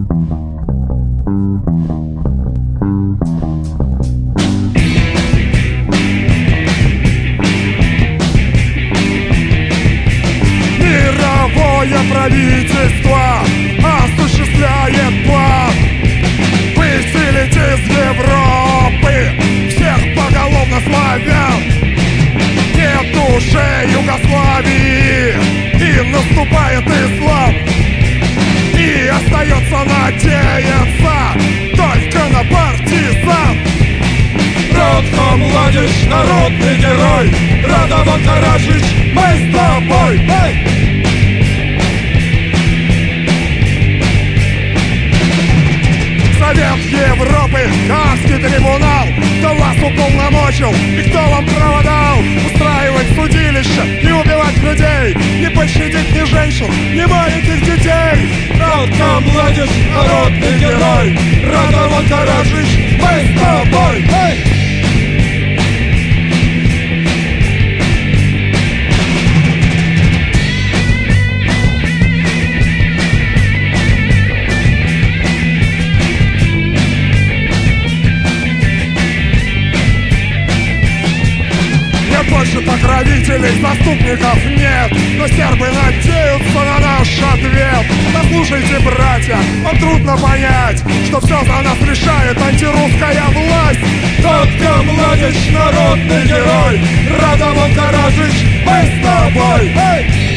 Мировое правительство осуществляет план выселить из Европы всех поголовно славян. Нет уже Югославии, и наступает ислам. И остается надеяться только на партизан. Радко Младич, народный герой, Радован Караджич, мы с тобой. Совет Европы, Гаагский трибунал, кто вас уполномочил и кто вам право дал устраивать судилища и убивать людей, не пощадить ни женщин, ни маленьких детей? Радко Младич, народный герой, Радован Караджич, мы с тобой. Больше покровителей, заступников нет, но сербы надеются на наш ответ. Послушайте, братья, вам трудно понять, что все за нас решает антирусская власть. Радко Младич, народный герой, Радован Караджич, мы с тобой.